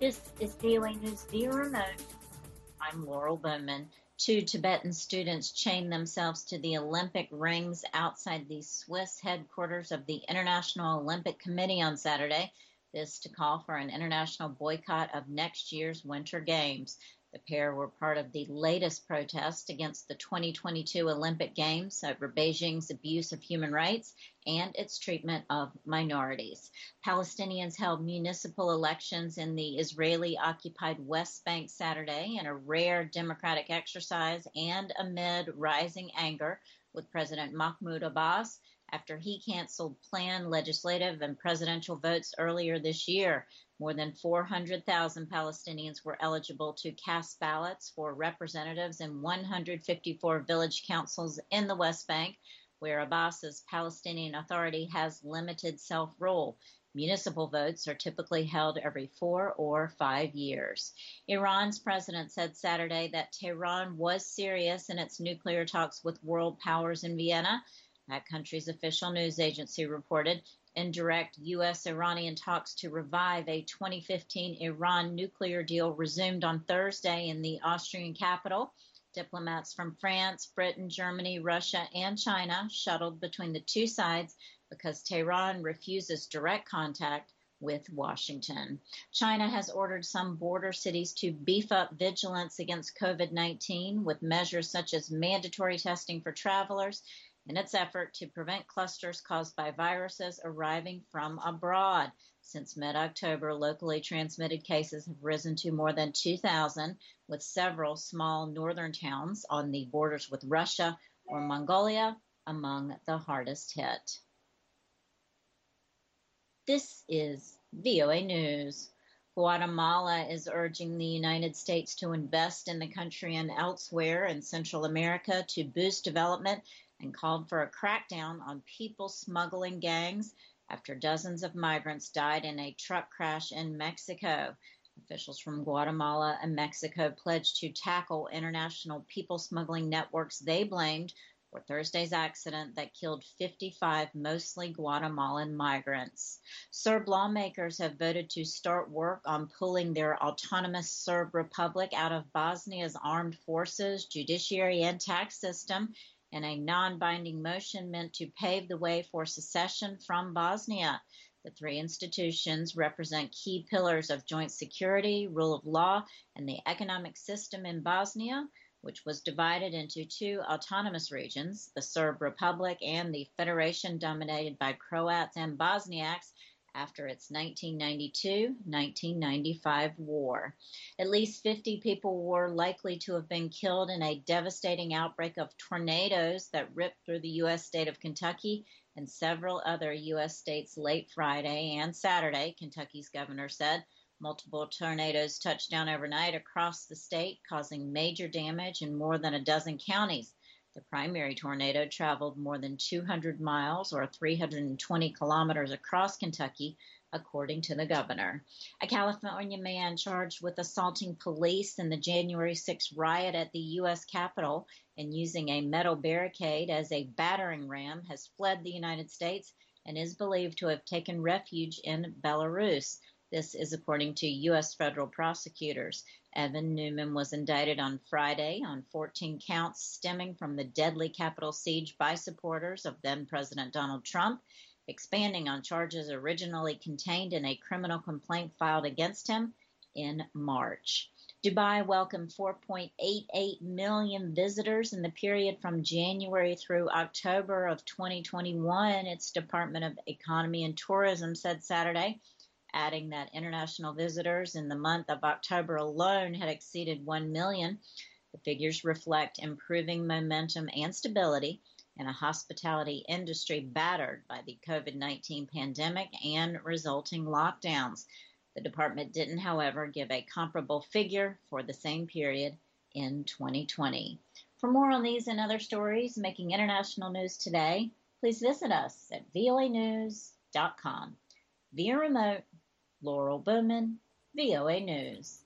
This is VOA News via remote. I'm Laurel Bowman. Two Tibetan students chained themselves to the Olympic rings outside the Swiss headquarters of the International Olympic Committee on Saturday. This to call for an international boycott of next year's Winter Games. The pair were part of the latest protest against the 2022 Olympic Games over Beijing's abuse of human rights and its treatment of minorities. Palestinians held municipal elections in the Israeli-occupied West Bank Saturday in a rare democratic exercise and amid rising anger with President Mahmoud Abbas after he canceled planned legislative and presidential votes earlier this year. More than 400,000 Palestinians were eligible to cast ballots for representatives in 154 village councils in the West Bank, where Abbas's Palestinian Authority has limited self-rule. Municipal votes are typically held every 4 or 5 years. Iran's president said Saturday that Tehran was serious in its nuclear talks with world powers in Vienna. That country's official news agency reported indirect U.S.-Iranian talks to revive a 2015 Iran nuclear deal resumed on Thursday in the Austrian capital. Diplomats from France, Britain, Germany, Russia, and China shuttled between the two sides because Tehran refuses direct contact with Washington. China has ordered some border cities to beef up vigilance against COVID-19 with measures such as mandatory testing for travelers in its effort to prevent clusters caused by viruses arriving from abroad. Since mid-October, locally transmitted cases have risen to more than 2,000, with several small northern towns on the borders with Russia or Mongolia among the hardest hit. This is VOA News. Guatemala is urging the United States to invest in the country and elsewhere in Central America to boost development and called for a crackdown on people smuggling gangs after dozens of migrants died in a truck crash in Mexico. Officials from Guatemala and Mexico pledged to tackle international people smuggling networks they blamed for Thursday's accident that killed 55 mostly Guatemalan migrants. Serb lawmakers have voted to start work on pulling their autonomous Serb Republic out of Bosnia's armed forces, judiciary, and tax system in a non-binding motion meant to pave the way for secession from Bosnia. The three institutions represent key pillars of joint security, rule of law, and the economic system in Bosnia, which was divided into two autonomous regions, the Serb Republic and the Federation dominated by Croats and Bosniaks, after its 1992-1995 war. At least 50 people were likely to have been killed in a devastating outbreak of tornadoes that ripped through the U.S. state of Kentucky and several other U.S. states late Friday and Saturday, Kentucky's governor said. Multiple tornadoes touched down overnight across the state, causing major damage in more than a dozen counties. The primary tornado traveled more than 200 miles or 320 kilometers across Kentucky, according to the governor. A California man charged with assaulting police in the January 6th riot at the U.S. Capitol and using a metal barricade as a battering ram has fled the United States and is believed to have taken refuge in Belarus. This is according to U.S. federal prosecutors. Evan Newman was indicted on Friday on 14 counts stemming from the deadly Capitol siege by supporters of then-President Donald Trump, expanding on charges originally contained in a criminal complaint filed against him in March. Dubai welcomed 4.88 million visitors in the period from January through October of 2021, its Department of Economy and Tourism said Saturday, adding that international visitors in the month of October alone had exceeded 1 million. The figures reflect improving momentum and stability in a hospitality industry battered by the COVID-19 pandemic and resulting lockdowns. The department didn't, however, give a comparable figure for the same period in 2020. For more on these and other stories making international news today, please visit us at voanews.com. Via remote, Laurel Bowman, VOA News.